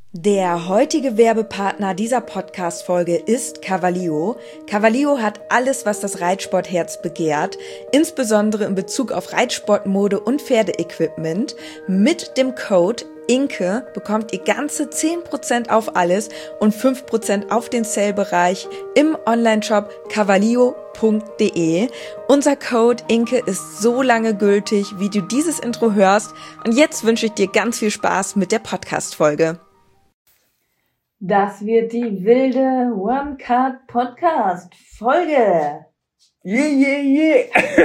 Der heutige Werbepartner dieser Podcast-Folge ist Cavallio. Cavallio hat alles, was das Reitsportherz begehrt, insbesondere in Bezug auf Reitsportmode und Pferdeequipment. Mit dem Code INKE bekommt ihr ganze 10% auf alles und 5% auf den Sale-Bereich im Onlineshop cavallio.de. Unser Code INKE ist so lange gültig, wie du dieses Intro hörst. Und jetzt wünsche ich dir ganz viel Spaß mit der Podcast-Folge. Das wird die wilde One-Card-Podcast-Folge. Yeah.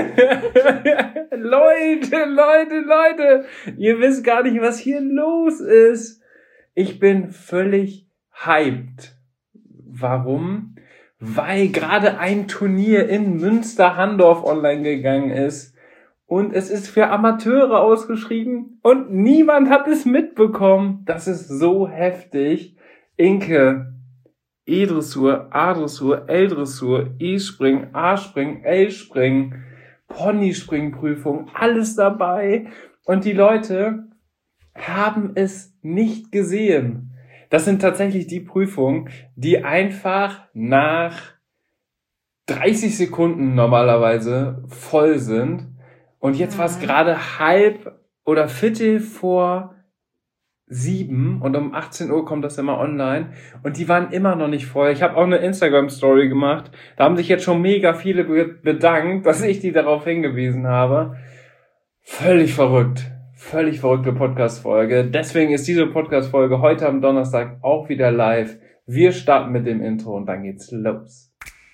Leute. Ihr wisst gar nicht, was hier los ist. Ich bin völlig hyped. Warum? Weil gerade ein Turnier in Münster-Handorf online gegangen ist. Und es ist für Amateure ausgeschrieben. Und niemand hat es mitbekommen. Das ist so heftig. Inke, E-Dressur, A-Dressur, L-Dressur, E-Springen, A-Springen, L-Springen, Ponyspringprüfung, alles dabei. Und die Leute haben es nicht gesehen. Das sind tatsächlich die Prüfungen, die einfach nach 30 Sekunden normalerweise voll sind. Und jetzt war es gerade halb oder Viertel vor 7 und um 18 Uhr kommt das immer online und die waren immer noch nicht voll. Ich habe auch eine Instagram-Story gemacht. Da haben sich jetzt schon mega viele bedankt, dass ich die darauf hingewiesen habe. Völlig verrückte Podcast-Folge. Deswegen ist diese Podcast-Folge heute am Donnerstag auch wieder live. Wir starten mit dem Intro und dann geht's los.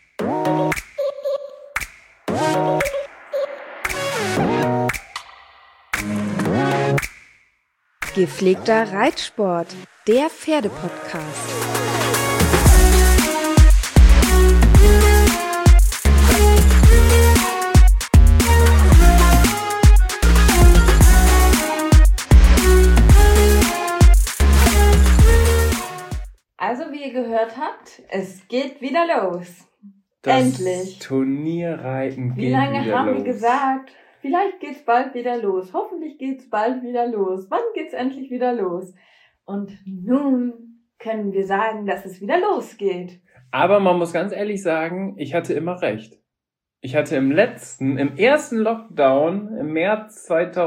Gepflegter Reitsport, der Pferdepodcast. Also wie ihr gehört habt, es geht wieder los. Das Endlich. Turnierreiten geht Wie lange wieder haben los. wir gesagt? Vielleicht geht's bald wieder los. Hoffentlich geht's bald wieder los. Wann geht's endlich wieder los? Und nun können wir sagen, dass es wieder losgeht. Aber man muss ganz ehrlich sagen, ich hatte immer recht. Ich hatte im ersten Lockdown im März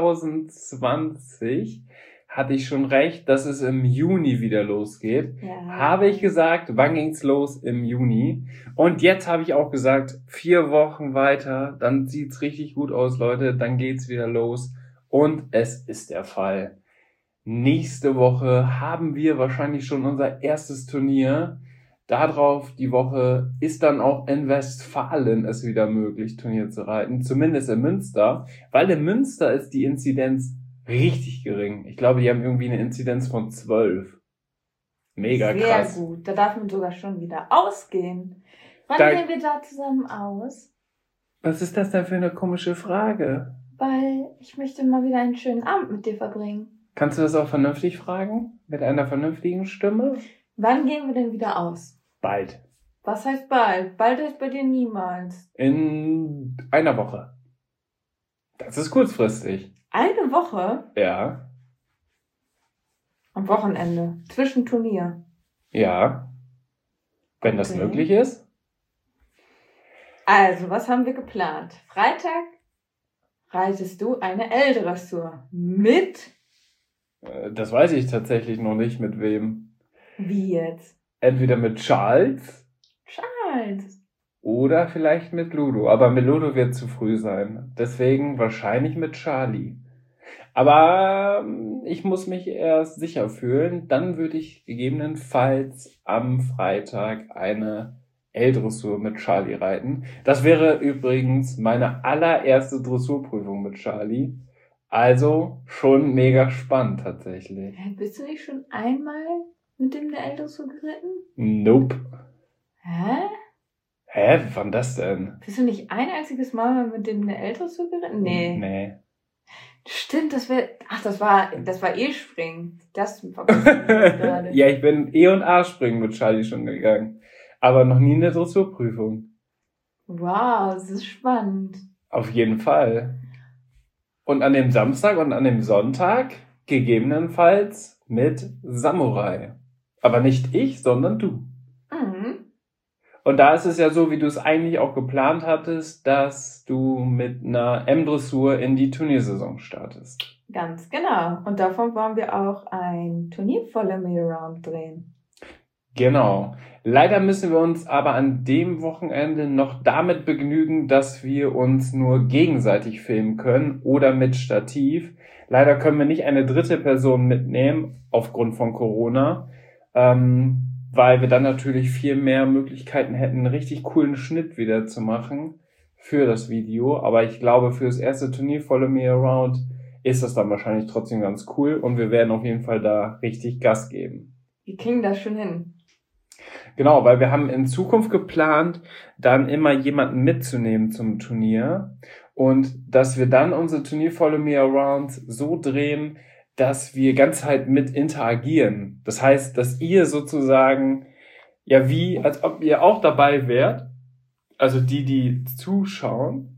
2020 hatte ich schon recht, dass es im Juni wieder losgeht. Ja. Habe ich gesagt, wann ging's los? Im Juni. Und jetzt habe ich auch gesagt, 4 Wochen weiter, dann sieht's richtig gut aus, Leute, dann geht's wieder los. Und es ist der Fall. Nächste Woche haben wir wahrscheinlich schon unser erstes Turnier. Darauf die Woche ist dann auch in Westfalen es wieder möglich, Turnier zu reiten. Zumindest in Münster. Weil in Münster ist die Inzidenz richtig gering. Ich glaube, die haben irgendwie eine Inzidenz von 12. Mega krass. Sehr gut. Da darf man sogar schon wieder ausgehen. Wann gehen wir da zusammen aus? Was ist das denn für eine komische Frage? Weil ich möchte mal wieder einen schönen Abend mit dir verbringen. Kannst du das auch vernünftig fragen? Mit einer vernünftigen Stimme? Wann gehen wir denn wieder aus? Bald. Was heißt bald? Bald heißt bei dir niemals. In einer Woche. Das ist kurzfristig. Eine Woche? Ja. Am Wochenende. Zwischen Turnier. Ja. Wenn das Okay. möglich ist. Also, was haben wir geplant? Freitag reitest du eine L-Dressur. Mit? Das weiß ich tatsächlich noch nicht, mit wem. Wie jetzt? Entweder mit Charles Charles. oder vielleicht mit Ludo. Aber mit Ludo wird zu früh sein. Deswegen wahrscheinlich mit Charlie. Aber ich muss mich erst sicher fühlen. Dann würde ich gegebenenfalls am Freitag eine L-Dressur mit Charlie reiten. Das wäre übrigens meine allererste Dressurprüfung mit Charlie. Also schon mega spannend tatsächlich. Bist du nicht schon einmal mit dem eine L-Dressur geritten? Nope. Hä? Hä? Wann das denn? Bist du nicht ein einziges Mal mit dem eine L-Dressur geritten? Nee. Stimmt, das war E-Springen. Das war gerade. Ja, ich bin E- und A-Springen mit Charlie schon gegangen. Aber noch nie eine Dressurprüfung. Wow, das ist spannend. Auf jeden Fall. Und an dem Samstag und an dem Sonntag gegebenenfalls mit Samurai. Aber nicht ich, sondern du. Mhm. Und da ist es ja so, wie du es eigentlich auch geplant hattest, dass du mit einer M-Dressur in die Turniersaison startest. Ganz genau. Und davon wollen wir auch ein Turnier Follow Me Around drehen. Genau. Leider müssen wir uns aber an dem Wochenende noch damit begnügen, dass wir uns nur gegenseitig filmen können oder mit Stativ. Leider können wir nicht eine dritte Person mitnehmen, aufgrund von Corona, weil wir dann natürlich viel mehr Möglichkeiten hätten, einen richtig coolen Schnitt wieder zu machen für das Video. Aber ich glaube, für das erste Turnier Follow Me Around ist das dann wahrscheinlich trotzdem ganz cool und wir werden auf jeden Fall da richtig Gas geben. Wir kriegen das schon hin. Genau, weil wir haben in Zukunft geplant, dann immer jemanden mitzunehmen zum Turnier und dass wir dann unser Turnier Follow Me Around so drehen, dass wir ganz halt mit interagieren. Das heißt, dass ihr sozusagen, ja wie, als ob ihr auch dabei wärt, also die zuschauen,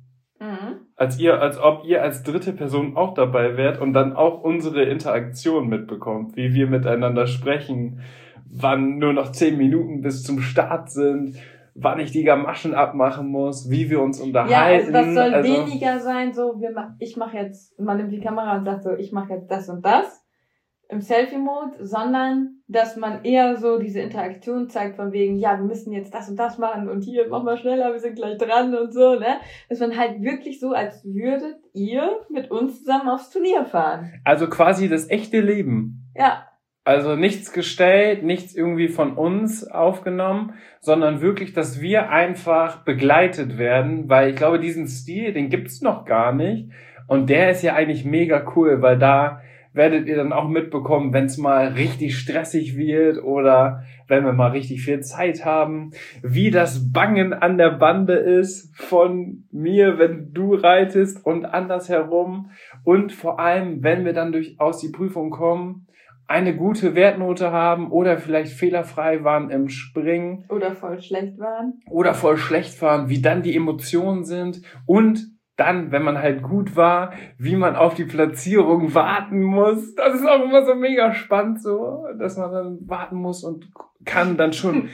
als ob ihr als dritte Person auch dabei wärt und dann auch unsere Interaktion mitbekommt, wie wir miteinander sprechen, wann nur noch 10 Minuten bis zum Start sind, wann ich die Gamaschen abmachen muss, wie wir uns unterhalten. Ja, also das soll weniger sein, so ich mache jetzt, man nimmt die Kamera und sagt so, ich mache jetzt das und das im Selfie-Mode, sondern dass man eher so diese Interaktion zeigt von wegen, ja, wir müssen jetzt das und das machen und hier, mach mal schneller, wir sind gleich dran und so, ne? Dass man halt wirklich so, als würdet ihr mit uns zusammen aufs Turnier fahren. Also quasi das echte Leben. Ja. Also nichts gestellt, nichts irgendwie von uns aufgenommen, sondern wirklich, dass wir einfach begleitet werden, weil ich glaube, diesen Stil, den gibt's noch gar nicht und der ist ja eigentlich mega cool, weil da werdet ihr dann auch mitbekommen, wenn es mal richtig stressig wird oder wenn wir mal richtig viel Zeit haben, wie das Bangen an der Bande ist von mir, wenn du reitest und andersherum und vor allem, wenn wir dann durchaus die Prüfung kommen, eine gute Wertnote haben oder vielleicht fehlerfrei waren im Springen. Oder voll schlecht waren. Oder voll schlecht waren, wie dann die Emotionen sind und dann, wenn man halt gut war, wie man auf die Platzierung warten muss. Das ist auch immer so mega spannend so, dass man dann warten muss und kann dann schon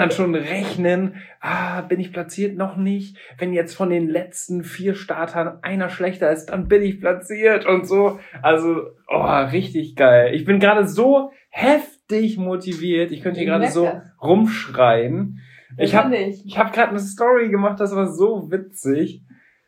rechnen. Bin ich platziert? Noch nicht. Wenn jetzt von den letzten 4 Startern einer schlechter ist, dann bin ich platziert und so. Also, richtig geil. Ich bin gerade so heftig motiviert. Ich könnte hier gerade so rumschreien. Ich hab gerade eine Story gemacht, das war so witzig.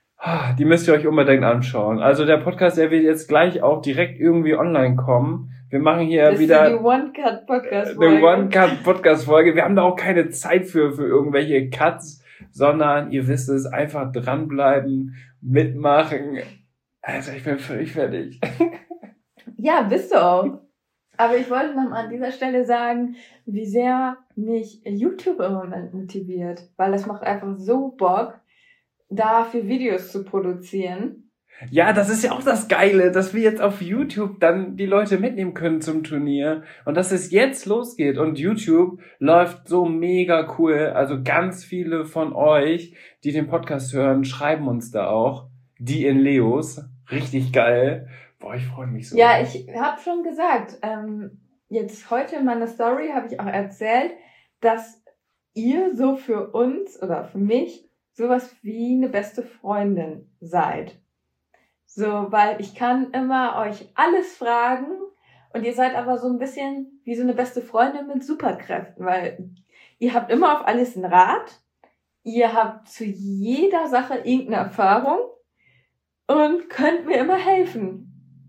Die müsst ihr euch unbedingt anschauen. Also der Podcast, der wird jetzt gleich auch direkt irgendwie online kommen. Wir machen hier das wieder ist die One-Cut-Podcast-Folge. eine One-Cut-Podcast-Folge. Wir haben da auch keine Zeit für irgendwelche Cuts, sondern ihr wisst es, einfach dranbleiben, mitmachen. Also ich bin völlig fertig. Ja, bist du auch. Aber ich wollte noch mal an dieser Stelle sagen, wie sehr mich YouTube im Moment motiviert. Weil das macht einfach so Bock, dafür Videos zu produzieren. Ja, das ist ja auch das Geile, dass wir jetzt auf YouTube dann die Leute mitnehmen können zum Turnier und dass es jetzt losgeht und YouTube läuft so mega cool. Also ganz viele von euch, die den Podcast hören, schreiben uns da auch. Die in Leos. Richtig geil. Boah, ich freue mich so. Ja, ich habe schon gesagt, jetzt heute in meiner Story habe ich auch erzählt, dass ihr so für uns oder für mich sowas wie eine beste Freundin seid. So, weil ich kann immer euch alles fragen und ihr seid aber so ein bisschen wie so eine beste Freundin mit Superkräften, weil ihr habt immer auf alles einen Rat, ihr habt zu jeder Sache irgendeine Erfahrung und könnt mir immer helfen.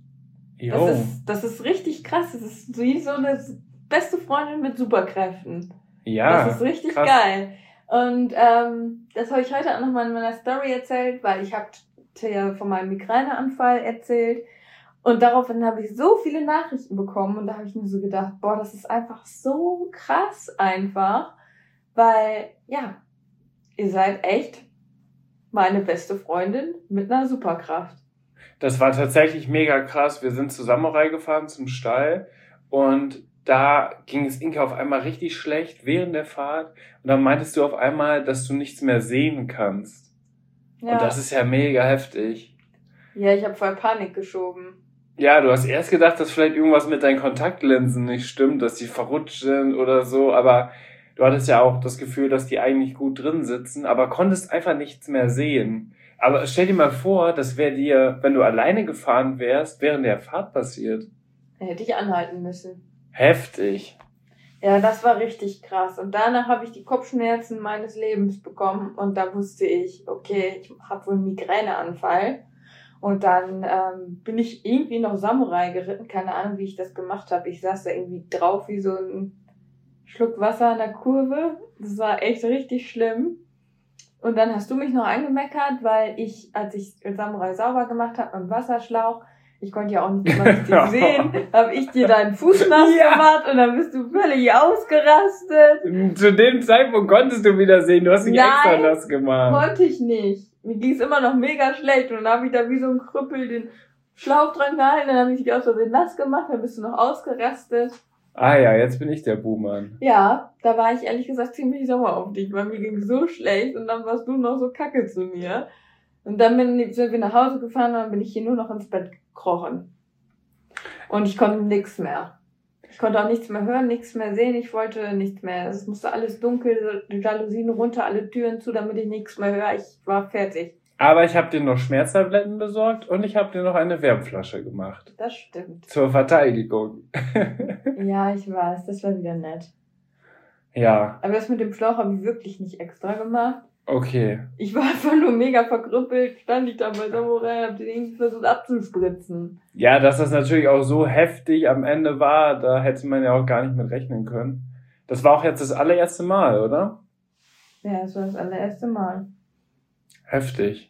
Das ist richtig krass, das ist wie so eine beste Freundin mit Superkräften. Ja, das ist richtig krass. Geil. Und das habe ich heute auch nochmal in meiner Story erzählt, weil ich habe ja von meinem Migräneanfall erzählt. Und daraufhin habe ich so viele Nachrichten bekommen und da habe ich mir so gedacht, boah, das ist einfach so krass einfach, weil, ja, ihr seid echt meine beste Freundin mit einer Superkraft. Das war tatsächlich mega krass. Wir sind zur Samurai gefahren zum Stall und da ging es Inke auf einmal richtig schlecht während der Fahrt und dann meintest du auf einmal, dass du nichts mehr sehen kannst. Ja. Und das ist ja mega heftig. Ja, ich habe voll Panik geschoben. Ja, du hast erst gedacht, dass vielleicht irgendwas mit deinen Kontaktlinsen nicht stimmt, dass die verrutscht sind oder so, aber du hattest ja auch das Gefühl, dass die eigentlich gut drin sitzen, aber konntest einfach nichts mehr sehen. Aber stell dir mal vor, das wäre dir, wenn du alleine gefahren wärst, während der Fahrt passiert. Hätte ich anhalten müssen. Heftig. Ja, das war richtig krass. Und danach habe ich die Kopfschmerzen meines Lebens bekommen und da wusste ich, okay, ich habe wohl einen Migräneanfall. Und dann bin ich irgendwie noch Samurai geritten, keine Ahnung, wie ich das gemacht habe. Ich saß da irgendwie drauf wie so ein Schluck Wasser in der Kurve. Das war echt richtig schlimm. Und dann hast du mich noch angemeckert, weil ich, als ich Samurai sauber gemacht habe mit dem Wasserschlauch, ich konnte ja auch nicht mal richtig sehen, habe ich dir deinen Fuß nass gemacht und dann bist du völlig ausgerastet. Zu dem Zeitpunkt konntest du wieder sehen, du hast dich extra nass gemacht. Konnte ich nicht. Mir ging es immer noch mega schlecht und dann habe ich da wie so ein Krüppel den Schlauch dran gehalten, dann habe ich dich aus Versehen nass gemacht, dann bist du noch ausgerastet. Ah ja, jetzt bin ich der Buhmann. Ja, da war ich ehrlich gesagt ziemlich sauer auf dich, weil mir ging so schlecht und dann warst du noch so kacke zu mir. Und dann sind wir nach Hause gefahren und dann bin ich hier nur noch ins Bett gekrochen. Und ich konnte nichts mehr. Ich konnte auch nichts mehr hören, nichts mehr sehen, ich wollte nichts mehr. Es musste alles dunkel, die Jalousien runter, alle Türen zu, damit ich nichts mehr höre. Ich war fertig. Aber ich habe dir noch Schmerztabletten besorgt und ich habe dir noch eine Wärmflasche gemacht. Das stimmt. Zur Verteidigung. Ja, ich weiß, das war wieder nett. Ja. Aber das mit dem Schlauch habe ich wirklich nicht extra gemacht. Okay. Ich war einfach nur mega verkrüppelt, stand ich da bei Samurai, hab den irgendwie versucht abzuspritzen. Ja, dass das natürlich auch so heftig am Ende war, da hätte man ja auch gar nicht mit rechnen können. Das war auch jetzt das allererste Mal, oder? Ja, das war das allererste Mal. Heftig.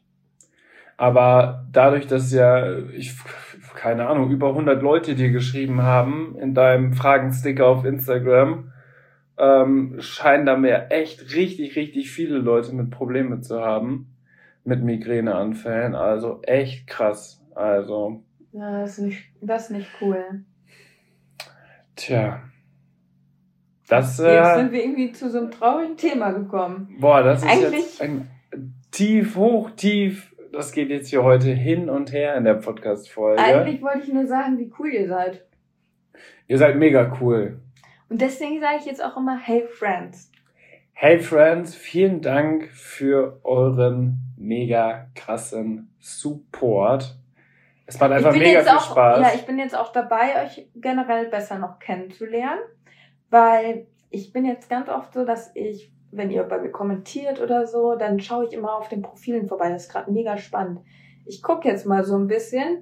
Aber dadurch, dass ja, keine Ahnung, über 100 Leute dir geschrieben haben in deinem Fragensticker auf Instagram, scheinen da mir echt richtig, richtig viele Leute mit Problemen zu haben. Mit Migräneanfällen. Also echt krass. Also. Ja, das ist nicht cool. Tja. Das, Jetzt sind wir irgendwie zu so einem traurigen Thema gekommen. Boah, das ist eigentlich jetzt ein tief, hoch, tief. Das geht jetzt hier heute hin und her in der Podcast-Folge. Eigentlich wollte ich nur sagen, wie cool ihr seid. Ihr seid mega cool. Und deswegen sage ich jetzt auch immer, hey Friends. Hey Friends, vielen Dank für euren mega krassen Support. Es macht einfach mega viel Spaß. Ja, ich bin jetzt auch dabei, euch generell besser noch kennenzulernen, weil ich bin jetzt ganz oft so, dass ich, wenn ihr bei mir kommentiert oder so, dann schaue ich immer auf den Profilen vorbei. Das ist gerade mega spannend. Ich gucke jetzt mal so ein bisschen.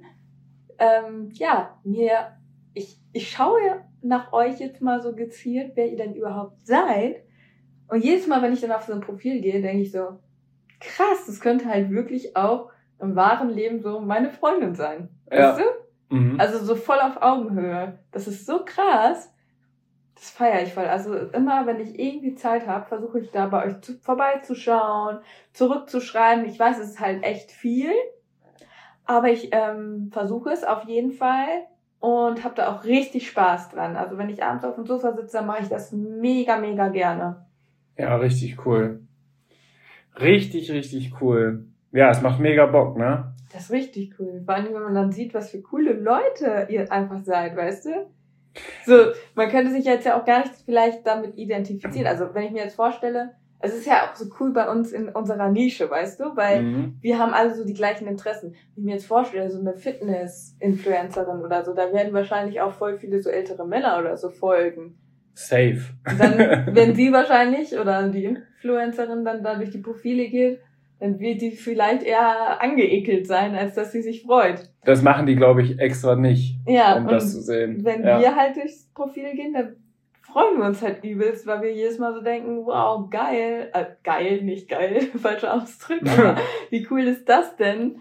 Ich schaue nach euch jetzt mal so gezielt, wer ihr denn überhaupt seid. Und jedes Mal, wenn ich dann auf so ein Profil gehe, denke ich so, krass, das könnte halt wirklich auch im wahren Leben so meine Freundin sein. Ja. Weißt du? Mhm. Also so voll auf Augenhöhe. Das ist so krass. Das feiere ich voll. Also immer, wenn ich irgendwie Zeit habe, versuche ich da bei euch vorbeizuschauen, zurückzuschreiben. Ich weiß, es ist halt echt viel. Aber ich versuche es auf jeden Fall. Und habe da auch richtig Spaß dran. Also wenn ich abends auf dem Sofa sitze, dann mache ich das mega, mega gerne. Ja, richtig cool. Richtig, richtig cool. Ja, es macht mega Bock, ne? Das ist richtig cool. Vor allem, wenn man dann sieht, was für coole Leute ihr einfach seid, weißt du? So, man könnte sich jetzt ja auch gar nicht vielleicht damit identifizieren. Also wenn ich mir jetzt vorstelle, es ist ja auch so cool bei uns in unserer Nische, weißt du? Weil wir haben alle so die gleichen Interessen. Wenn ich mir jetzt vorstelle, so eine Fitness-Influencerin oder so, da werden wahrscheinlich auch voll viele so ältere Männer oder so folgen. Safe. Dann, wenn sie wahrscheinlich, oder die Influencerin dann da durch die Profile geht, dann wird die vielleicht eher angeekelt sein, als dass sie sich freut. Das machen die, glaube ich, extra nicht, um das zu sehen. Wenn wir halt durchs Profil gehen, dann freuen wir uns halt übelst, weil wir jedes Mal so denken, wow, geil. Geil, nicht geil, falscher Ausdruck, aber wie cool ist das denn?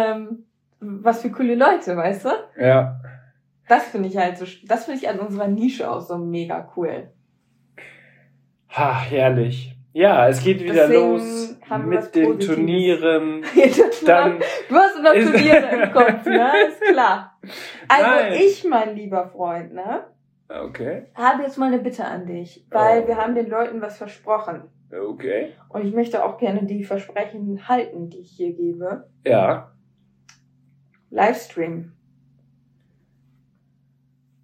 Was für coole Leute, weißt du? Ja. Das finde ich halt so, das finde ich an unserer Nische auch so mega cool. Ha, herrlich. Ja, es geht wieder los mit den Turnieren. Dann du hast immer Turniere im Kopf, ne? Ist klar. Also Nein. Ich, mein lieber Freund, ne? Okay. Habe jetzt mal eine Bitte an dich, weil wir haben den Leuten was versprochen. Okay. Und ich möchte auch gerne die Versprechen halten, die ich hier gebe. Ja. Livestream.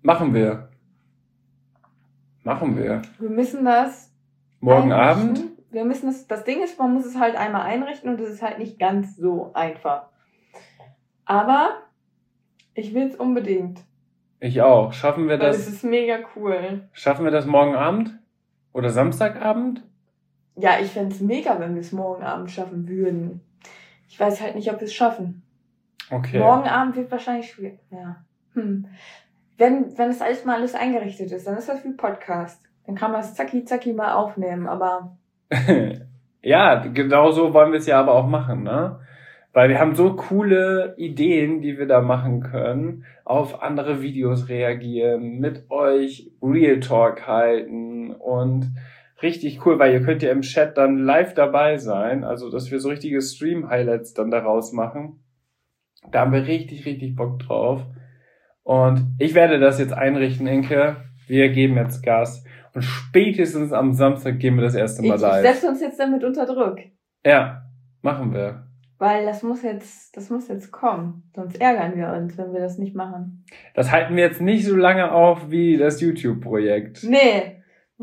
Machen wir. Machen wir. Wir müssen das Morgen einrichten. Abend? Wir müssen das Ding ist, man muss es halt einmal einrichten und es ist halt nicht ganz so einfach. Aber ich will es unbedingt. Ich auch. Schaffen wir Weil das? es ist mega cool. Schaffen wir das morgen Abend? Oder Samstagabend? Ja, ich fände es mega, wenn wir es morgen Abend schaffen würden. Ich weiß halt nicht, ob wir es schaffen. Okay. Morgen Abend wird wahrscheinlich schwierig. Ja. Wenn das alles eingerichtet ist, dann ist das wie Podcast. Dann kann man es zacki mal aufnehmen, aber Ja, genau so wollen wir es ja aber auch machen, ne? Weil wir haben so coole Ideen, die wir da machen können, auf andere Videos reagieren, mit euch Real Talk halten und richtig cool, weil ihr könnt ja im Chat dann live dabei sein, also dass wir so richtige Stream-Highlights dann daraus machen. Da haben wir richtig, richtig Bock drauf. Und ich werde das jetzt einrichten, Inke. Wir geben jetzt Gas. Und spätestens am Samstag gehen wir das erste Mal ich live. setze uns jetzt damit unter Druck. Ja, machen wir. Weil das muss jetzt kommen. Sonst ärgern wir uns, wenn wir das nicht machen. Das halten wir jetzt nicht so lange auf wie das YouTube-Projekt. Nee.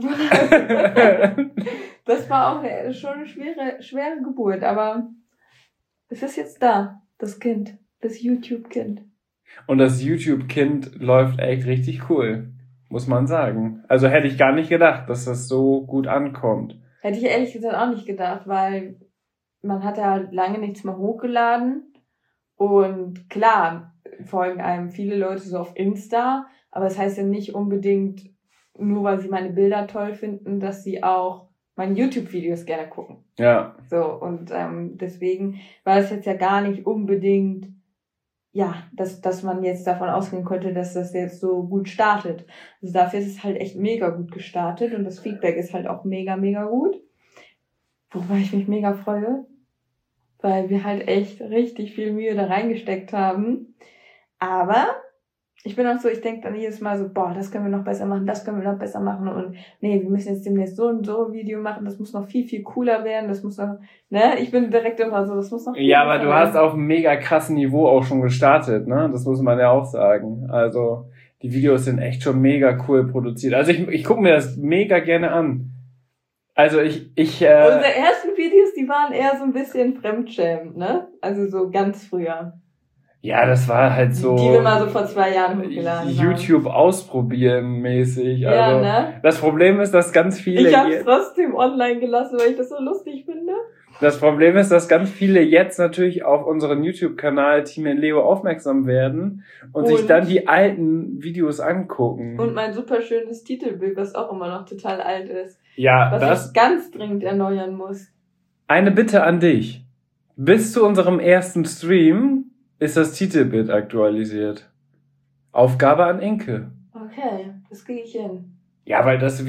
Das war auch schon eine schwere Geburt, aber es ist jetzt da, das Kind, das YouTube-Kind. Und das YouTube-Kind läuft echt richtig cool, muss man sagen. Also hätte ich gar nicht gedacht, dass das so gut ankommt. Hätte ich ehrlich gesagt auch nicht gedacht, weil man hat ja lange nichts mehr hochgeladen. Und klar, folgen einem viele Leute so auf Insta, aber das heißt ja nicht unbedingt, nur weil sie meine Bilder toll finden, dass sie auch meine YouTube-Videos gerne gucken. Ja. So, und deswegen war das jetzt ja gar nicht unbedingt, ja, dass man jetzt davon ausgehen könnte, dass das jetzt so gut startet. Also dafür ist es halt echt mega gut gestartet und das Feedback ist halt auch mega, mega gut. Wobei ich mich mega freue, weil wir halt echt richtig viel Mühe da reingesteckt haben. Aber ich bin auch so, ich denke dann jedes Mal so, boah, das können wir noch besser machen, das können wir noch besser machen und nee, wir müssen jetzt demnächst so und so ein Video machen, das muss noch viel, viel cooler werden, das muss noch, ne, ich bin direkt immer so, das muss noch viel Ja, aber besser du werden. hast auf einem mega krassen Niveau auch schon gestartet, ne? Das muss man ja auch sagen. Also, die Videos sind echt schon mega cool produziert. Also, ich gucke mir das mega gerne an. Also, Unsere ersten Videos, die waren eher so ein bisschen fremdschämend, ne? Also so ganz früher. ja, das war halt so Die wir mal so vor 2 Jahren hochgeladen haben. YouTube ausprobieren mäßig. Ja, Also, ne? das Problem ist, dass ganz viele Ich hab's trotzdem online gelassen, weil ich das so lustig finde. Das Problem ist, dass ganz viele jetzt natürlich auf unseren YouTube-Kanal Team and Leo aufmerksam werden und sich dann die alten Videos angucken. Und mein super schönes Titelbild, was auch immer noch total alt ist. Ja, Was ich ganz dringend erneuern muss. eine Bitte an dich. Bis zu unserem ersten Stream ist das Titelbild aktualisiert. Aufgabe an Inke. Okay, das kriege ich hin. Ja, weil das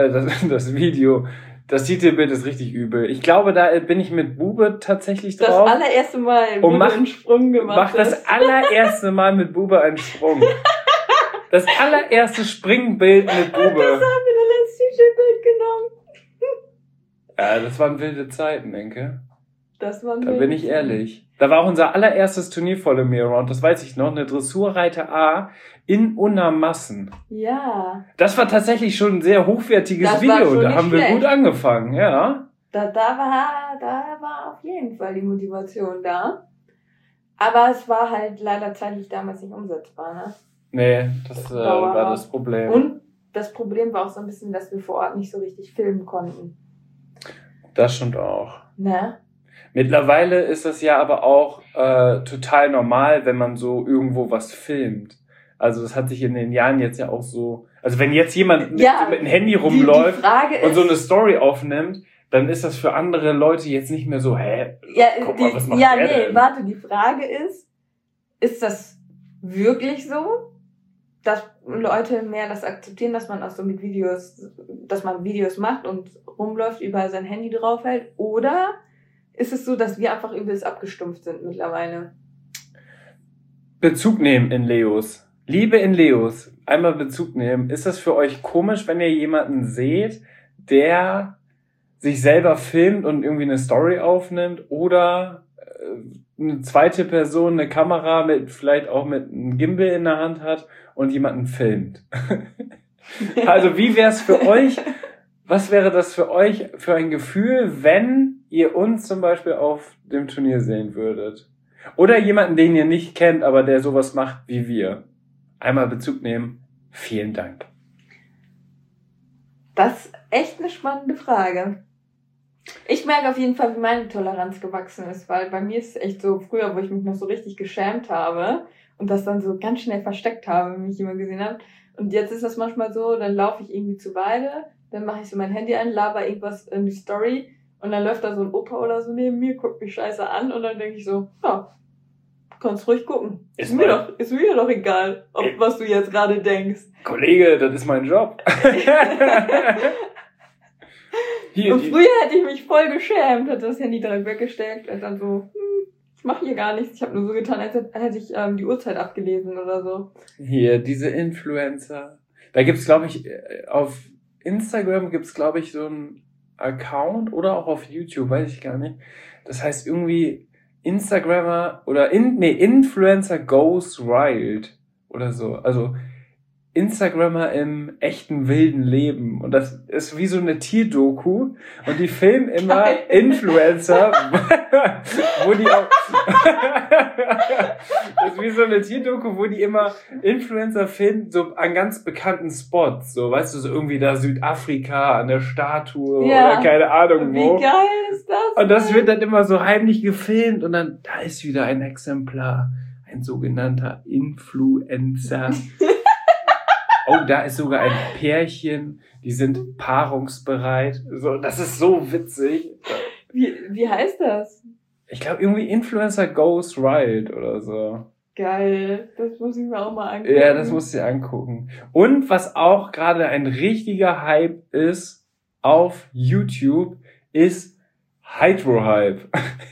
Titelbild ist richtig übel. Ich glaube, da bin ich mit Bube tatsächlich Das drauf. allererste Mal, wo Und du einen Sprung gemacht Mach das hast. allererste Mal mit Bube einen Sprung. Das allererste Springbild mit Bube. Das haben wir dann als Titelbild genommen. Ja, das waren wilde Zeiten, Enke. Das war Da bin ich ehrlich. Da war auch unser allererstes Turnier vor dem Meerround, das weiß ich noch, eine Dressurreiter A in Unamassen. Ja. Das war tatsächlich schon ein sehr hochwertiges Das war Video. schon Da nicht haben wir schlecht. gut angefangen, ja. Da war auf jeden Fall die Motivation da. Aber es war halt leider zeitlich damals nicht umsetzbar, ne? Nee, das Dauerhaft. war das Problem. Und das Problem war auch so ein bisschen, dass wir vor Ort nicht so richtig filmen konnten. Das stimmt auch. Ne? Mittlerweile ist das ja aber auch total normal, wenn man so irgendwo was filmt. Also das hat sich in den Jahren jetzt ja auch so... Also wenn jetzt jemand mit einem Handy rumläuft die Frage ist, und so eine Story aufnimmt, dann ist das für andere Leute jetzt nicht mehr so, guck mal, was macht der denn? warte, die Frage ist das wirklich so, dass Leute mehr das akzeptieren, dass man auch so mit Videos, dass man Videos macht und rumläuft, überall sein Handy draufhält? Oder ist es so, dass wir einfach übelst abgestumpft sind mittlerweile? Bezug nehmen in Leos. Liebe in Leos, einmal Bezug nehmen. Ist das für euch komisch, wenn ihr jemanden seht, der sich selber filmt und irgendwie eine Story aufnimmt oder eine zweite Person eine Kamera vielleicht auch mit einem Gimbal in der Hand hat und jemanden filmt. Also wie wäre es für euch, was wäre das für euch für ein Gefühl, wenn ihr uns zum Beispiel auf dem Turnier sehen würdet? Oder jemanden, den ihr nicht kennt, aber der sowas macht wie wir. Einmal Bezug nehmen. Vielen Dank. Das ist echt eine spannende Frage. Ich merke auf jeden Fall, wie meine Toleranz gewachsen ist, weil bei mir ist es echt so früher, wo ich mich noch so richtig geschämt habe und das dann so ganz schnell versteckt habe, wenn mich jemand gesehen hat. Und jetzt ist das manchmal so, dann laufe ich irgendwie zu beide, dann mache ich so mein Handy an, laber irgendwas in die Story und dann läuft da so ein Opa oder so neben mir, guckt mich scheiße an und dann denke ich so, ja, kannst ruhig gucken. Ist mir doch egal, was du jetzt gerade denkst. Kollege, das ist mein Job. Und früher hätte ich mich voll geschämt, hätte das Handy direkt weggesteckt und dann so, ich mache hier gar nichts. Ich habe nur so getan, als hätte ich die Uhrzeit abgelesen oder so. Hier, diese Influencer. Da gibt's, glaube ich, auf Instagram gibt's, glaube ich, so einen Account oder auch auf YouTube, weiß ich gar nicht. Das heißt irgendwie Instagrammer oder Influencer Goes Wild oder so. Also Instagrammer im echten wilden Leben. Und das ist wie so eine Tierdoku. Und die filmen immer Influencer, wo die auch, das ist wie so eine Tierdoku, wo die immer Influencer filmen, so an ganz bekannten Spots. So, weißt du, so irgendwie da Südafrika an der Statue oder keine Ahnung wo. Wie geil ist das? Und das wird dann immer so heimlich gefilmt und dann, da ist wieder ein Exemplar. Ein sogenannter Influencer. Oh, da ist sogar ein Pärchen, die sind paarungsbereit. So, das ist so witzig. Wie heißt das? Ich glaube irgendwie Influencer Goes Wild oder so. Geil, das muss ich mir auch mal angucken. Ja, das musst du dir angucken. Und was auch gerade ein richtiger Hype ist auf YouTube, ist Hydro-Hype.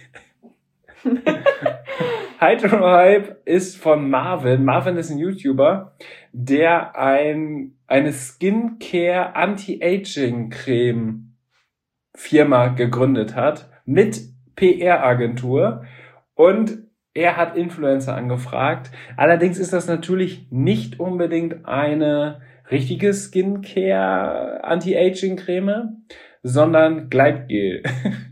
Hydro-Hype ist von Marvin. Marvin ist ein YouTuber, der eine Skincare Anti-Aging-Creme Firma gegründet hat mit PR-Agentur und er hat Influencer angefragt. Allerdings ist das natürlich nicht unbedingt eine richtige Skincare Anti-Aging-Creme, sondern Gleitgel.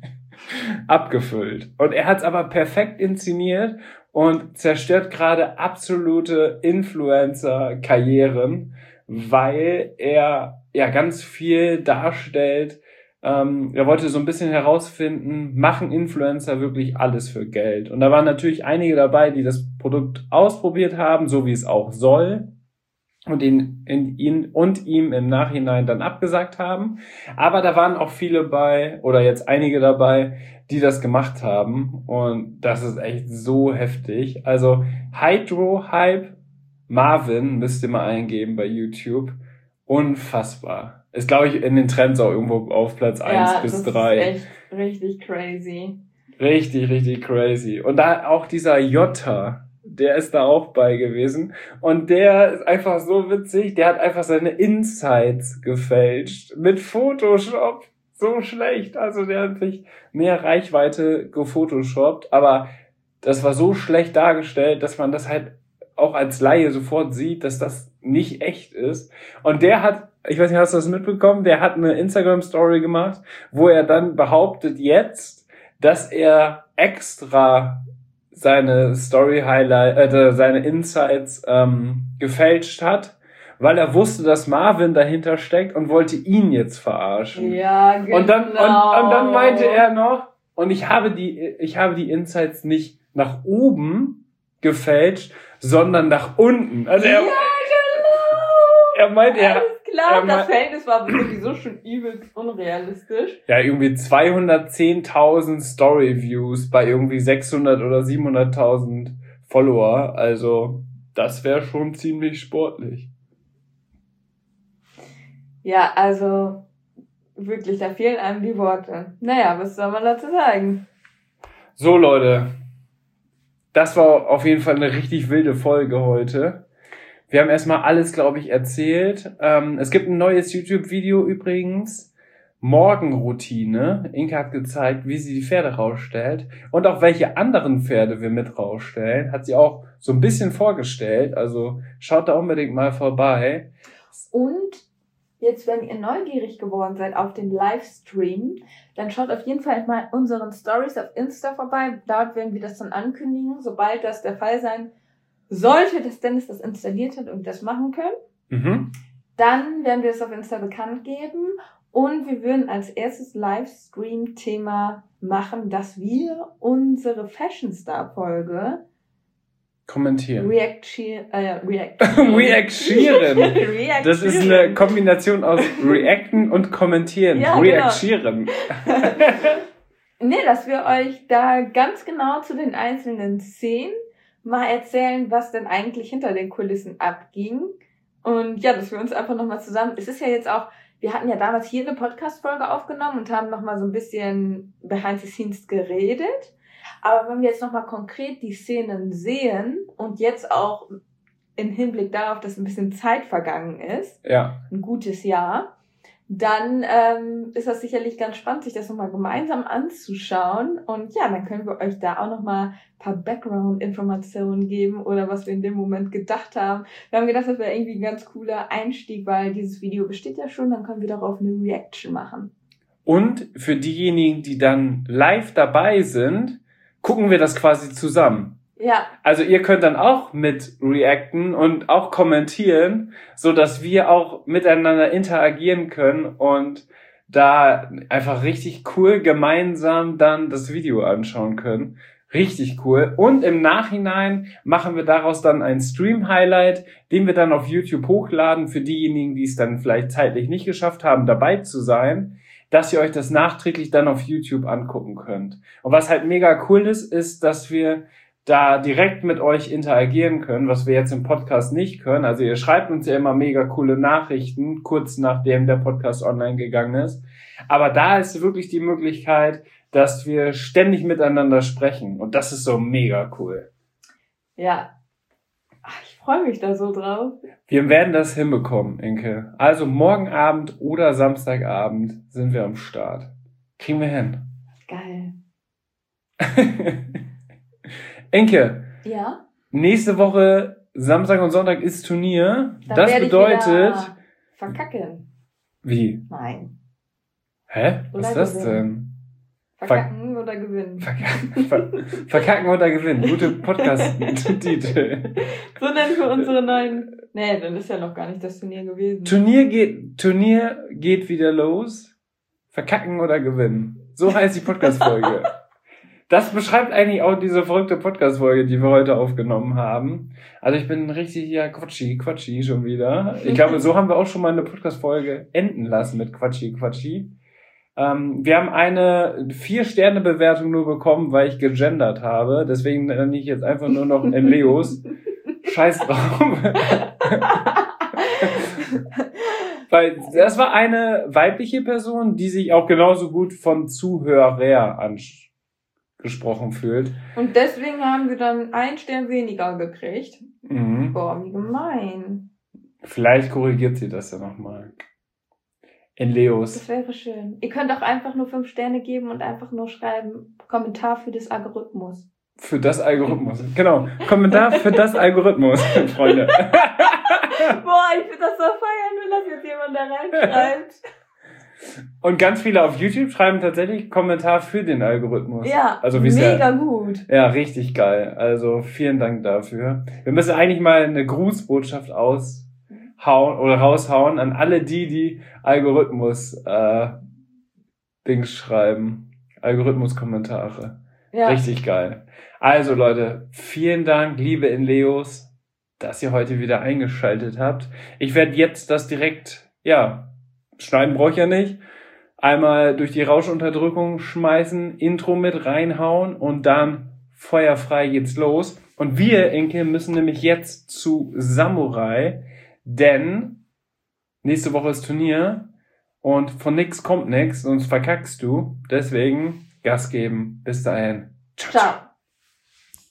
Abgefüllt. Und er hat es aber perfekt inszeniert und zerstört gerade absolute Influencer-Karrieren, weil er ja ganz viel darstellt. Er wollte so ein bisschen herausfinden, machen Influencer wirklich alles für Geld? Und da waren natürlich einige dabei, die das Produkt ausprobiert haben, so wie es auch soll. Und ihm im Nachhinein dann abgesagt haben. Aber da waren auch viele bei, oder jetzt einige dabei, die das gemacht haben. Und das ist echt so heftig. Also Hydro-Hype Marvin müsst ihr mal eingeben bei YouTube. Unfassbar. Ist, glaube ich, in den Trends auch irgendwo auf Platz 1 bis 3. Ja, das ist echt richtig crazy. Richtig, richtig crazy. Und da auch dieser Jota, der ist da auch bei gewesen. Und der ist einfach so witzig. Der hat einfach seine Insights gefälscht. Mit Photoshop. So schlecht. Also der hat sich mehr Reichweite gefotoshoppt. Aber das war so schlecht dargestellt, dass man das halt auch als Laie sofort sieht, dass das nicht echt ist. Und der hat, ich weiß nicht, hast du das mitbekommen? Der hat eine Instagram-Story gemacht, wo er dann behauptet jetzt, dass er extra seine Story-Highlight, seine Insights gefälscht hat, weil er wusste, dass Marvin dahinter steckt und wollte ihn jetzt verarschen. Ja, genau. Und dann meinte er noch, und ich habe die Insights nicht nach oben gefälscht, sondern nach unten. Also ja, genau. Er meint, alles klar, das Verhältnis war sowieso schon übelst unrealistisch. Ja, irgendwie 210.000 Story-Views bei irgendwie 600 oder 700.000 Follower. Also, das wäre schon ziemlich sportlich. Ja, also, wirklich, da fehlen einem die Worte. Naja, was soll man dazu sagen? So, Leute. Das war auf jeden Fall eine richtig wilde Folge heute. Wir haben erstmal alles, glaube ich, erzählt. Es gibt ein neues YouTube-Video übrigens Morgenroutine. Inke hat gezeigt, wie sie die Pferde rausstellt und auch welche anderen Pferde wir mit rausstellen. Hat sie auch so ein bisschen vorgestellt. Also schaut da unbedingt mal vorbei. Und jetzt, wenn ihr neugierig geworden seid auf den Livestream, dann schaut auf jeden Fall mal unseren Stories auf Insta vorbei. Dort werden wir das dann ankündigen, sobald das der Fall sein sollte, dass Dennis das installiert hat und wir das machen können. Mhm. Dann werden wir es auf Insta bekannt geben und wir würden als erstes Livestream-Thema machen, dass wir unsere Fashion Star-Folge Kommentieren. reactieren. Reactieren. Das ist eine Kombination aus reacten und kommentieren. Ja, reactieren. Nee, dass wir euch da ganz genau zu den einzelnen Szenen mal erzählen, was denn eigentlich hinter den Kulissen abging. Und ja, dass wir uns einfach nochmal zusammen... Es ist ja jetzt auch... Wir hatten ja damals hier eine Podcast-Folge aufgenommen und haben nochmal so ein bisschen behind the scenes geredet. Aber wenn wir jetzt nochmal konkret die Szenen sehen und jetzt auch im Hinblick darauf, dass ein bisschen Zeit vergangen ist, ja, ein gutes Jahr, dann ist das sicherlich ganz spannend, sich das nochmal gemeinsam anzuschauen. Und ja, dann können wir euch da auch nochmal ein paar Background-Informationen geben oder was wir in dem Moment gedacht haben. Wir haben gedacht, das wäre irgendwie ein ganz cooler Einstieg, weil dieses Video besteht ja schon, dann können wir darauf eine Reaction machen. Und für diejenigen, die dann live dabei sind, gucken wir das quasi zusammen. Ja. Also ihr könnt dann auch mit reacten und auch kommentieren, so dass wir auch miteinander interagieren können und da einfach richtig cool gemeinsam dann das Video anschauen können. Richtig cool. Und im Nachhinein machen wir daraus dann ein Stream-Highlight, den wir dann auf YouTube hochladen für diejenigen, die es dann vielleicht zeitlich nicht geschafft haben, dabei zu sein, dass ihr euch das nachträglich dann auf YouTube angucken könnt. Und was halt mega cool ist, dass wir da direkt mit euch interagieren können, was wir jetzt im Podcast nicht können. Also ihr schreibt uns ja immer mega coole Nachrichten, kurz nachdem der Podcast online gegangen ist. Aber da ist wirklich die Möglichkeit, dass wir ständig miteinander sprechen. Und das ist so mega cool. Ja. Ach, ich freue mich da so drauf. Wir werden das hinbekommen, Inke. Also morgen Abend oder Samstagabend sind wir am Start. Kriegen wir hin. Geil. Enke, Ja? nächste Woche, Samstag und Sonntag ist Turnier. Dann Das werde ich bedeutet... wieder verkacken. Wie? Nein. Hä? Was ist Oder das gewinnen. denn? Verkacken oder gewinnen. Verkacken oder gewinnen. Gute Podcast-Titel. So nennen wir unsere neuen... Nee, dann ist ja noch gar nicht das Turnier gewesen. Turnier geht wieder los. Verkacken oder gewinnen. So heißt die Podcast-Folge. Das beschreibt eigentlich auch diese verrückte Podcast-Folge, die wir heute aufgenommen haben. Also ich bin richtig quatschi schon wieder. Ich glaube, so haben wir auch schon mal eine Podcast-Folge enden lassen mit quatschi. Wir haben eine 4-Sterne-Bewertung nur bekommen, weil ich gegendert habe. Deswegen nenne ich jetzt einfach nur noch Leos. Scheiß drauf. Weil das war eine weibliche Person, die sich auch genauso gut von Zuhörer angesprochen fühlt. Und deswegen haben wir dann 1 Stern weniger gekriegt. Mhm. Boah, wie gemein. Vielleicht korrigiert sie das ja nochmal. In Leos. Das wäre schön. Ihr könnt auch einfach nur 5 Sterne geben und einfach nur schreiben, Kommentar für das Algorithmus. Für das Algorithmus. Genau. Kommentar für das Algorithmus, Freunde. Boah, ich würde das so feiern, wenn das jetzt jemand da reinschreibt. Und ganz viele auf YouTube schreiben tatsächlich Kommentar für den Algorithmus. Ja, also, mega gut. Ja, richtig geil. Also vielen Dank dafür. Wir müssen eigentlich mal eine Grußbotschaft raushauen an alle die Algorithmus Dings schreiben. Algorithmus-Kommentare. Ja. Richtig geil. Also Leute, vielen Dank, liebe Leos, dass ihr heute wieder eingeschaltet habt. Ich werde jetzt das direkt, schneiden brauche ich ja nicht, einmal durch die Rauschunterdrückung schmeißen, Intro mit reinhauen und dann feuerfrei geht's los. Und wir, Inke, müssen nämlich jetzt zu Samurai, denn nächste Woche ist Turnier und von nix kommt nix, sonst verkackst du. Deswegen Gas geben. Bis dahin. Ciao.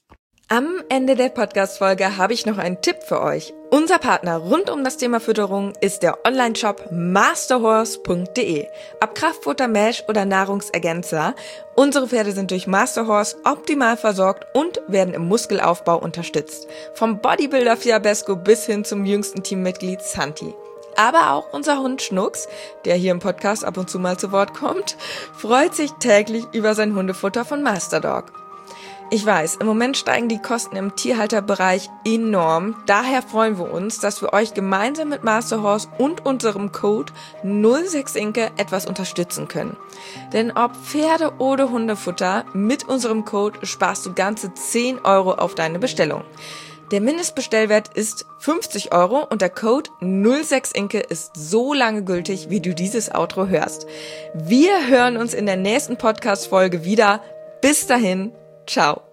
Am Ende der Podcast-Folge habe ich noch einen Tipp für euch. Unser Partner rund um das Thema Fütterung ist der Online-Shop masterhorse.de. Ob Kraftfutter, Mesh oder Nahrungsergänzer, unsere Pferde sind durch Masterhorse optimal versorgt und werden im Muskelaufbau unterstützt. Vom Bodybuilder Fiabesco bis hin zum jüngsten Teammitglied Santi. Aber auch unser Hund Schnucks, der hier im Podcast ab und zu mal zu Wort kommt, freut sich täglich über sein Hundefutter von Masterdog. Ich weiß, im Moment steigen die Kosten im Tierhalterbereich enorm. Daher freuen wir uns, dass wir euch gemeinsam mit Masterhorse und unserem Code 06inke etwas unterstützen können. Denn ob Pferde- oder Hundefutter, mit unserem Code sparst du ganze 10 € auf deine Bestellung. Der Mindestbestellwert ist 50 € und der Code 06inke ist so lange gültig, wie du dieses Outro hörst. Wir hören uns in der nächsten Podcast-Folge wieder. Bis dahin. Ciao.